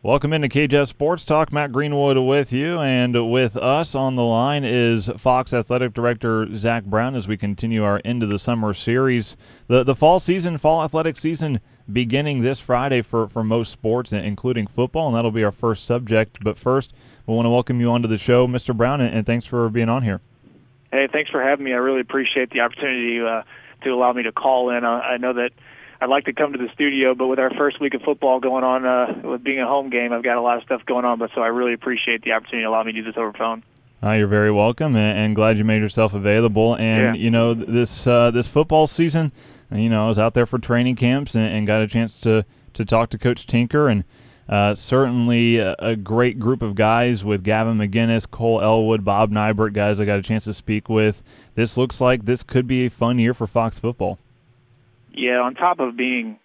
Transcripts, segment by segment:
Welcome into KJF Sports Talk. Matt Greenwood with you, and with us on the line is Fox Athletic Director Zach Brown as we continue our Into the Summer series. The fall athletic season beginning this Friday for most sports, including football, and that'll be our first subject. But first, we want to welcome you onto the show, Mr. Brown, and thanks for being on here. Hey, thanks for having me. I really appreciate the opportunity to allow me to call in. I know that I'd like to come to the studio, but with our first week of football going on, with being a home game, I've got a lot of stuff going on. But so I really appreciate the opportunity to allow me to do this over phone. You're very welcome, and glad you made yourself available. And this football season, I was out there for training camps and got a chance to talk to Coach Tinker, and certainly a great group of guys with Gavin McGinnis, Cole Elwood, Bob Nybert, guys I got a chance to speak with. This looks like this could be a fun year for Fox football. Yeah, on top of being,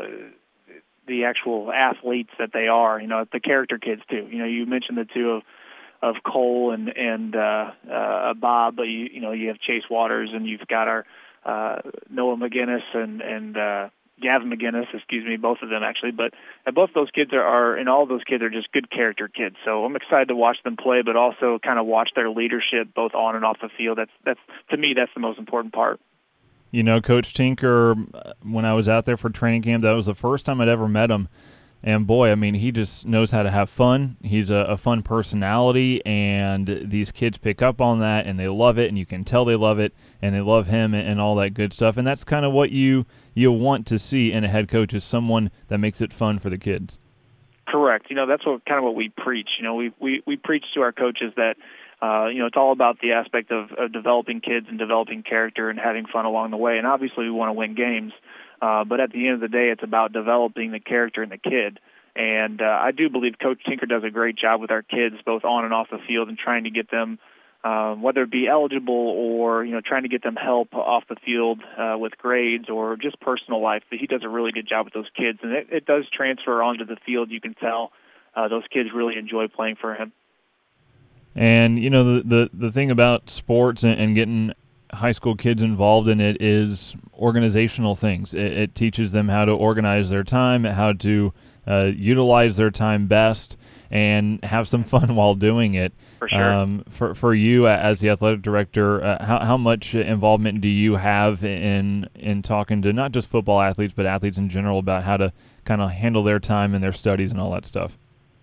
the actual athletes that they are, the character kids too. You mentioned the two of Cole and Bob, but you have Chase Waters, and you've got our Noah McGinnis and Gavin McGinnis, both of them actually. But both those kids and all of those kids are just good character kids. So I'm excited to watch them play, but also kind of watch their leadership both on and off the field. That's to me, that's the most important part. Coach Tinker, when I was out there for training camp, that was the first time I'd ever met him. And, boy, he just knows how to have fun. He's a fun personality, and these kids pick up on that, and they love it, and you can tell they love it, and they love him and all that good stuff. And that's kind of what you want to see in a head coach, is someone that makes it fun for the kids. Correct. That's what we preach. We preach to our coaches that it's all about the aspect of developing kids and developing character and having fun along the way. And obviously we want to win games, but at the end of the day, it's about developing the character in the kid. And I do believe Coach Tinker does a great job with our kids, both on and off the field, and trying to get them, whether it be eligible or trying to get them help off the field with grades or just personal life. But he does a really good job with those kids, and it does transfer onto the field. You can tell those kids really enjoy playing for him. And, the thing about sports and getting high school kids involved in it is organizational things. It teaches them how to organize their time, how to utilize their time best, and have some fun while doing it. For sure. For you as the athletic director, how much involvement do you have in talking to not just football athletes, but athletes in general about how to kind of handle their time and their studies and all that stuff?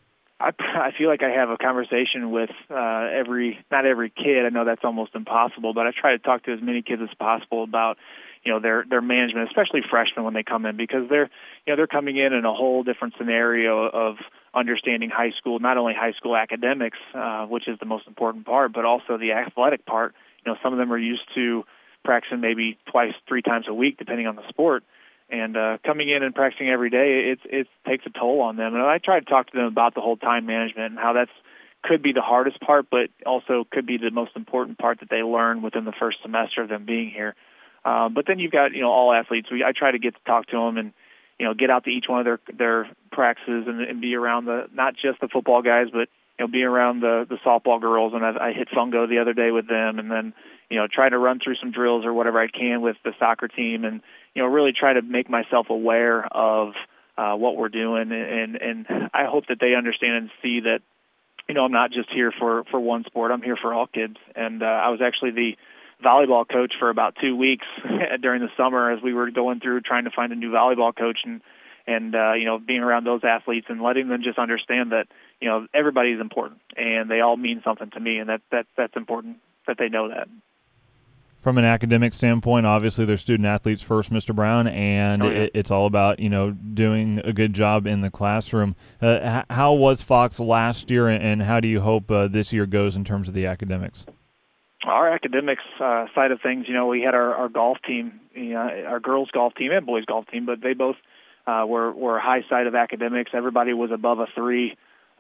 I feel like I have a conversation with not every kid. I know that's almost impossible, but I try to talk to as many kids as possible about their management, especially freshmen when they come in, because they're coming in a whole different scenario of understanding high school, not only high school academics, which is the most important part, but also the athletic part. Some of them are used to practicing maybe 2-3 times a week, depending on the sport. And coming in and practicing every day, it takes a toll on them. And I try to talk to them about the whole time management and how that's could be the hardest part, but also could be the most important part that they learn within the first semester of them being here. But then you've got all athletes. I try to get to talk to them and get out to each one of their practices and be around not just the football guys, but be around the softball girls. And I hit fungo the other day with them, and then try to run through some drills or whatever I can with the soccer team, and really try to make myself aware of what we're doing. And I hope that they understand and see that I'm not just here for one sport. I'm here for all kids. And I was actually the volleyball coach for about 2 weeks during the summer as we were going through trying to find a new volleyball coach, and being around those athletes and letting them just understand that everybody's important and they all mean something to me, and that's important that they know that. From an academic standpoint, obviously they're student athletes first, Mr. Brown, and it's all about doing a good job in the classroom. How was Fox last year, and how do you hope this year goes in terms of the academics? Our academics side of things, we had our golf team, our girls golf team and boys golf team, but they both were high side of academics. Everybody was above a 3.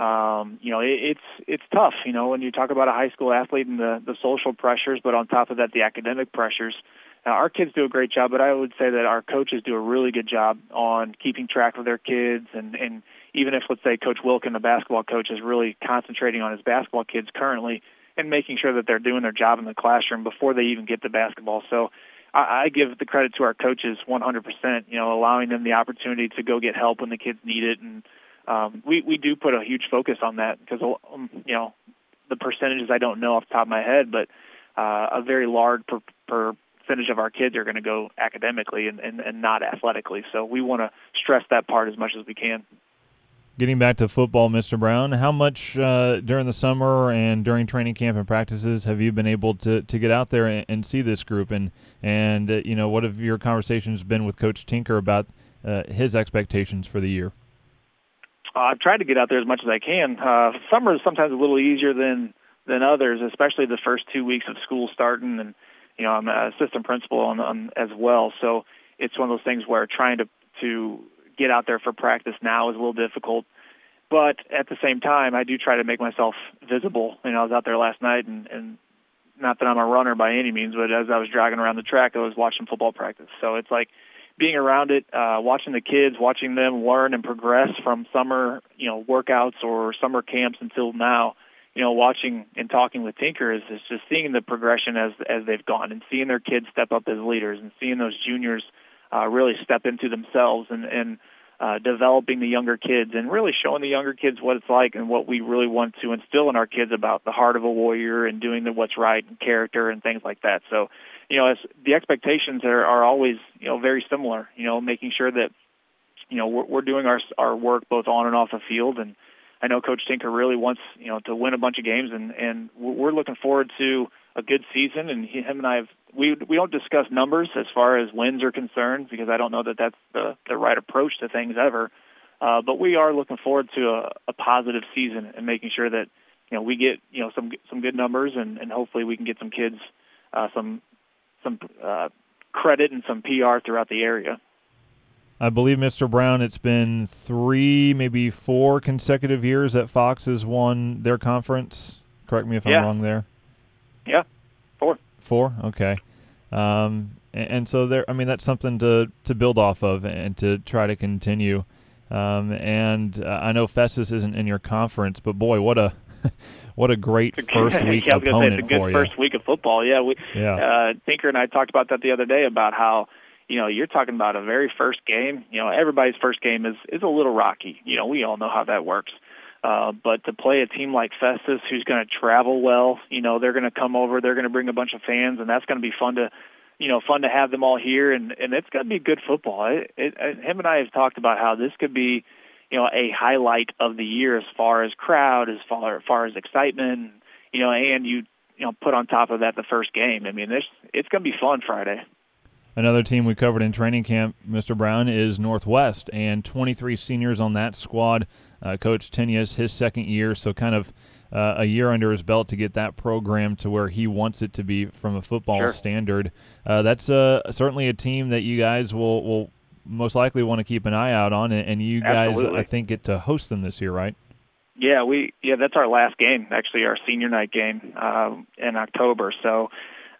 It's tough, when you talk about a high school athlete and the social pressures, but on top of that, the academic pressures. Our kids do a great job, but I would say that our coaches do a really good job on keeping track of their kids. And even if, let's say, Coach Wilkin, the basketball coach, is really concentrating on his basketball kids currently and making sure that they're doing their job in the classroom before they even get to basketball. So I give the credit to our coaches 100%, allowing them the opportunity to go get help when the kids need it, and we do put a huge focus on that because, the percentages I don't know off the top of my head, but a very large percentage of our kids are going to go academically and not athletically. So we want to stress that part as much as we can. Getting back to football, Mr. Brown, how much during the summer and during training camp and practices have you been able to get out there and see this group? And what have your conversations been with Coach Tinker about his expectations for the year? I've tried to get out there as much as I can. Summer is sometimes a little easier than others, especially the first 2 weeks of school starting. And, I'm an assistant principal on as well. So it's one of those things where trying to get out there for practice now is a little difficult. But at the same time, I do try to make myself visible. I was out there last night, and not that I'm a runner by any means, but as I was jogging around the track, I was watching football practice. So it's like being around it, watching the kids, watching them learn and progress from summer, workouts or summer camps until now. Watching and talking with Tinker is just seeing the progression as they've gone and seeing their kids step up as leaders and seeing those juniors really step into themselves and developing the younger kids and really showing the younger kids what it's like and what we really want to instill in our kids about the heart of a warrior and doing what's right and character and things like that. So, as the expectations are always, very similar, making sure that, we're doing our work both on and off the field. And I know Coach Tinker really wants, to win a bunch of games, and we're looking forward to a good season. And him and I we don't discuss numbers as far as wins are concerned because I don't know that that's the right approach to things ever. But we are looking forward to a positive season and making sure that, we get, some good numbers and hopefully we can get some kids some credit and some PR throughout the area. I believe, Mr. Brown, it's been 3, maybe 4 consecutive years that Fox has won their conference. Correct me if I'm wrong there. Yeah, 4. 4? Okay. And so that's something to build off of and to try to continue. And I know Festus isn't in your conference, but boy, what a great first week opponent for you. It's a good first week of football. Yeah, Tinker and I talked about that the other day about how, you're talking about a very first game. Everybody's first game is a little rocky. We all know how that works. But to play a team like Festus, who's going to travel well, they're going to come over, they're going to bring a bunch of fans, and that's going to be fun to have them all here, and it's going to be good football. Him and I have talked about how this could be, a highlight of the year as far as crowd, as far as excitement, and you put on top of that the first game. I mean, it's going to be fun Friday. Another team we covered in training camp, Mr. Brown, is Northwest, and 23 seniors on that squad. Coach Tenius, his second year, so kind of a year under his belt to get that program to where he wants it to be from a football standard. That's certainly a team that you guys will most likely want to keep an eye out on, and you guys, Absolutely. I think, get to host them this year, right? Yeah, that's our last game, actually, our senior night game in October. So,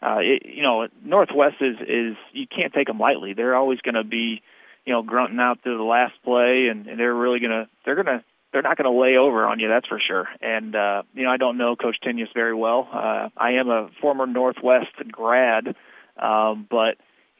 Northwest is you can't take them lightly. They're always going to be, grunting out to the last play, and they're not going to lay over on you, that's for sure. And I don't know Coach Tenius very well. I am a former Northwest grad, but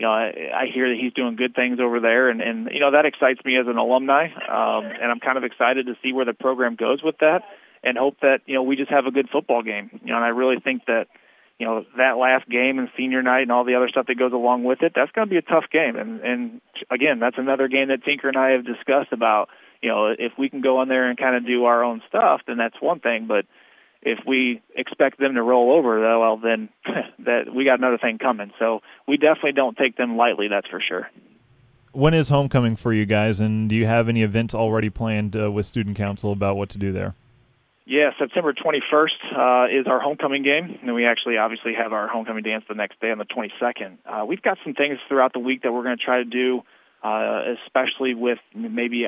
I hear that he's doing good things over there, and that excites me as an alumni. And I'm kind of excited to see where the program goes with that, and hope that we just have a good football game. And I really think that that last game and senior night and all the other stuff that goes along with it, that's going to be a tough game. And again, that's another game that Tinker and I have discussed about, if we can go in there and kind of do our own stuff, then that's one thing. But if we expect them to roll over, though, well, then that we got another thing coming. So we definitely don't take them lightly, that's for sure. When is homecoming for you guys, and do you have any events already planned with student council about what to do there? Yeah, September 21st is our homecoming game, and we actually obviously have our homecoming dance the next day on the 22nd. We've got some things throughout the week that we're going to try to do, especially with maybe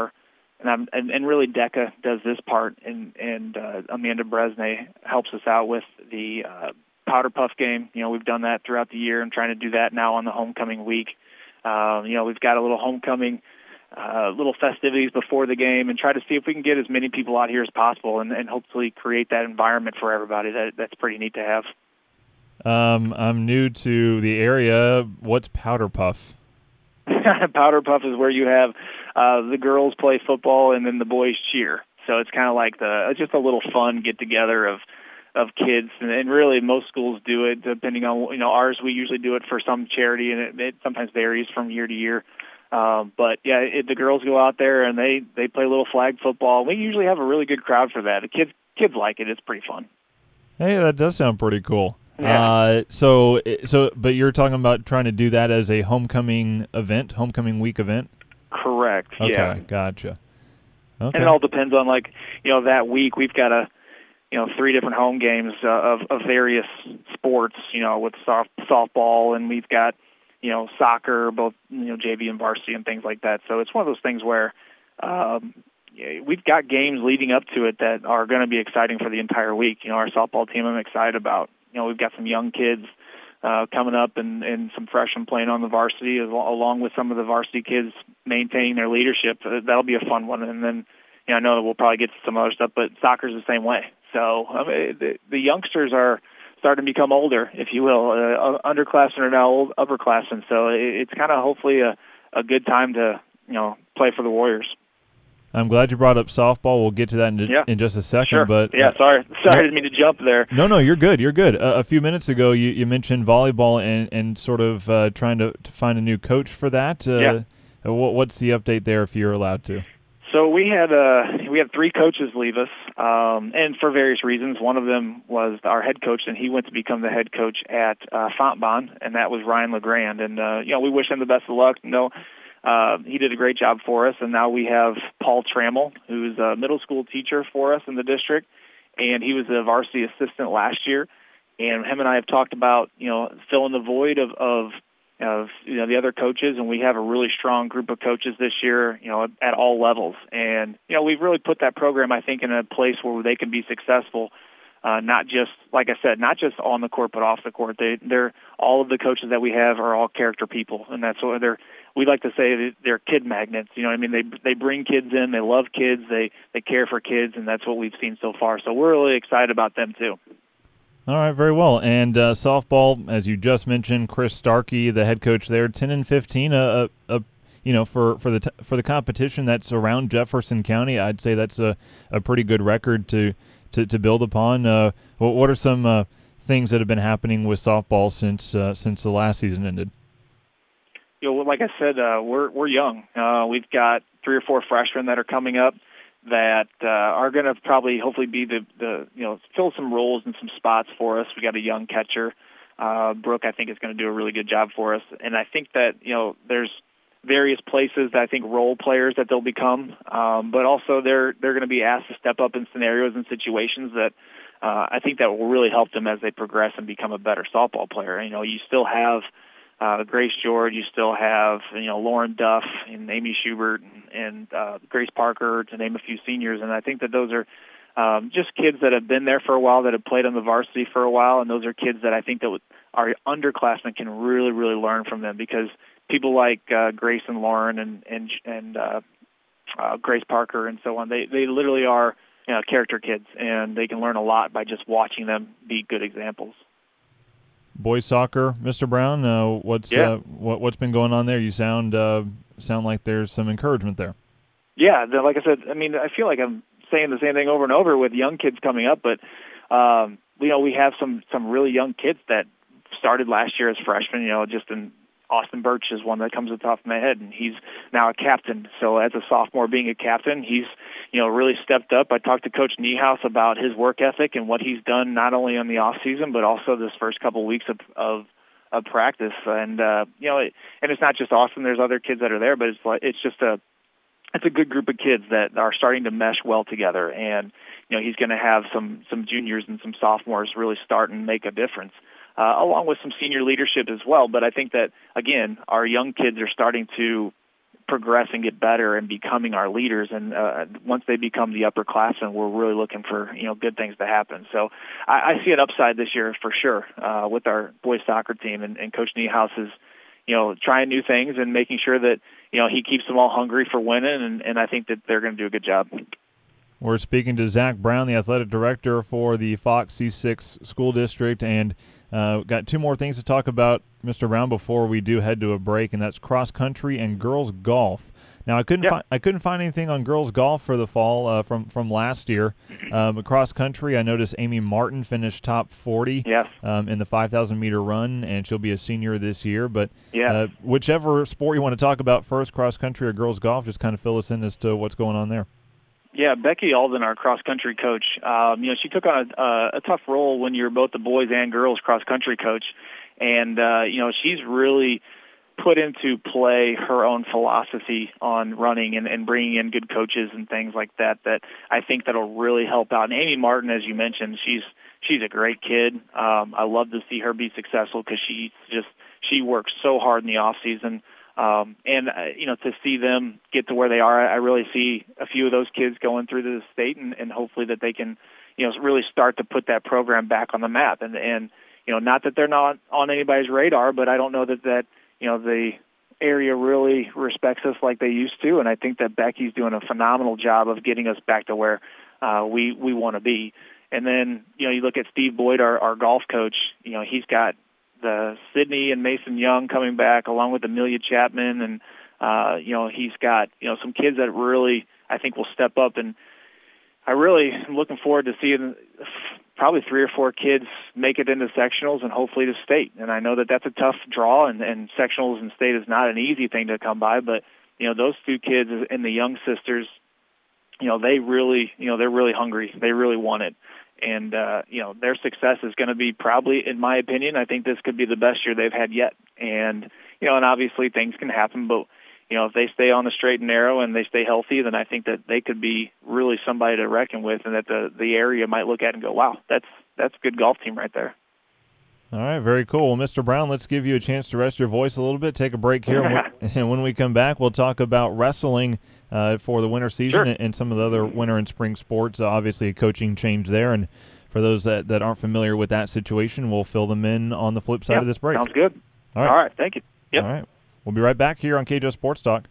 and really DECA does this part, and Amanda Bresnay helps us out with the Powder Puff game. We've done that throughout the year and trying to do that now on the homecoming week. We've got a little homecoming little festivities before the game and try to see if we can get as many people out here as possible and hopefully create that environment for everybody. That's pretty neat to have. I'm new to the area. What's Powder Puff? Powder Puff is where you have the girls play football and then the boys cheer. So it's kind of like just a little fun get together of kids, and really most schools do it depending on ours. We usually do it for some charity, and it sometimes varies from year to year. But yeah, the girls go out there and they play a little flag football. We usually have a really good crowd for that. The kids like it. It's pretty fun. Hey, that does sound pretty cool. Yeah. But you're talking about trying to do that as a homecoming week event? Correct. Okay, yeah. Gotcha. Okay. And it all depends on that week we've got 3 different home games of various sports, with softball, and we've got, soccer, both, JV and varsity and things like that. So it's one of those things where we've got games leading up to it that are going to be exciting for the entire week. Our softball team I'm excited about. We've got some young kids coming up and some freshmen playing on the varsity along with some of the varsity kids maintaining their leadership. That'll be a fun one. And then, I know that we'll probably get to some other stuff, but soccer's the same way. So the youngsters are starting to become older, if you will. Underclassmen are now upperclassmen. So it's kind of hopefully a good time to, play for the Warriors. I'm glad you brought up softball. We'll get to that in just a second. Sure. But sorry, I didn't mean to jump there. No, you're good. You're good. A few minutes ago, you mentioned volleyball and sort of trying to find a new coach for that. What's the update there, if you're allowed to? So we had 3 coaches leave us, and for various reasons. One of them was our head coach, and he went to become the head coach at Fontbonne, and that was Ryan LeGrand. And we wish him the best of luck. He did a great job for us, and now we have Paul Trammell, who's a middle school teacher for us in the district, and he was a varsity assistant last year. And him and I have talked about filling the void of the other coaches, and we have a really strong group of coaches this year, at all levels. And we've really put that program, I think, in a place where they can be successful. Not just, like I said, not just on the court, but off the court. They're all of the coaches that we have are all character people, and that's what we like to say they're kid magnets. They bring kids in, they love kids, they care for kids, and that's what we've seen so far. So we're really excited about them too. All right, very well. And softball, as you just mentioned, Chris Starkey, the head coach there, 10-15. For the competition that's around Jefferson County, I'd say that's a pretty good record to build upon. What are some things that have been happening with softball since the last season ended? Like I said, we're young. We've got 3 or 4 freshmen that are coming up that are going to probably hopefully be the fill some roles and some spots for us. We got a young catcher, Brooke. I think is going to do a really good job for us, and I think that there's various places that I think role players that they'll become, but also they're going to be asked to step up in scenarios and situations that I think that will really help them as they progress and become a better softball player. You still have Grace George, you still have Lauren Duff and Amy Schubert and Grace Parker, to name a few seniors, and I think that those are just kids that have been there for a while, that have played on the varsity for a while, and those are kids that I think that our underclassmen can really, really learn from them, because people like Grace and Lauren and Grace Parker and so on, they literally are character kids, and they can learn a lot by just watching them be good examples. Boys soccer, Mr. Brown, what's been going on there? You sound like there's some encouragement there. Yeah, like I said, I feel like I'm saying the same thing over and over with young kids coming up, but we have some really young kids that started last year as freshmen. Just in Austin Birch is one that comes to the top of my head, and he's now a captain. So as a sophomore being a captain, he's really stepped up. I talked to Coach Niehaus about his work ethic and what he's done not only on the off season but also this first couple of weeks of practice. And and it's not just Austin. There's other kids that are there, but it's a good group of kids that are starting to mesh well together. And he's going to have some juniors and some sophomores really start and make a difference, along with some senior leadership as well. But I think that, again, our young kids are starting to progress and get better and becoming our leaders. And once they become the upperclassmen, we're really looking for good things to happen. So I see an upside this year for sure with our boys soccer team, and Coach Niehaus is trying new things and making sure that he keeps them all hungry for winning. And I think that they're going to do a good job. We're speaking to Zach Brown, the athletic director for the Fox C6 School District, and got 2 more things to talk about Mr. Brown, before we do head to a break, and that's cross country and girls golf. Now, I couldn't find anything on girls golf for the fall from last year. Cross country, I noticed Amy Martin finished top 40 in the 5,000 meter run, and she'll be a senior this year. But whichever sport you want to talk about first, cross country or girls golf, just kind of fill us in as to what's going on there. Yeah, Becky Alden, our cross-country coach, she took on a tough role when you're both the boys and girls cross-country coach. And, she's really put into play her own philosophy on running and bringing in good coaches and things like that I think that'll really help out. And Amy Martin, as you mentioned, she's a great kid. I love to see her be successful because she works so hard in the off-season. To see them get to where they are, I really see a few of those kids going through the state and hopefully that they can, really start to put that program back on the map. And not that they're not on anybody's radar, but I don't know that the area really respects us like they used to. And I think that Becky's doing a phenomenal job of getting us back to where we want to be. And then, you look at Steve Boyd, our golf coach, he's got the Sydney and Mason Young coming back along with Amelia Chapman. And, he's got, some kids that really, I think, will step up. And I really am looking forward to seeing probably 3 or 4 kids make it into sectionals and hopefully to state. And I know that that's a tough draw, and sectionals and state is not an easy thing to come by. But, those 2 kids and the young sisters, they really, they're really hungry. They really want it. And, their success is going to be probably, in my opinion, I think this could be the best year they've had yet. And, and obviously things can happen, but, if they stay on the straight and narrow and they stay healthy, then I think that they could be really somebody to reckon with, and that the area might look at and go, wow, that's a good golf team right there. All right, very cool. Well, Mr. Brown, let's give you a chance to rest your voice a little bit, take a break here, and when we come back, we'll talk about wrestling for the winter season and some of the other winter and spring sports. Obviously, a coaching change there, and for those that aren't familiar with that situation, we'll fill them in on the flip side of this break. Sounds good. All right. All right, thank you. Yep. All right. We'll be right back here on KJO Sports Talk.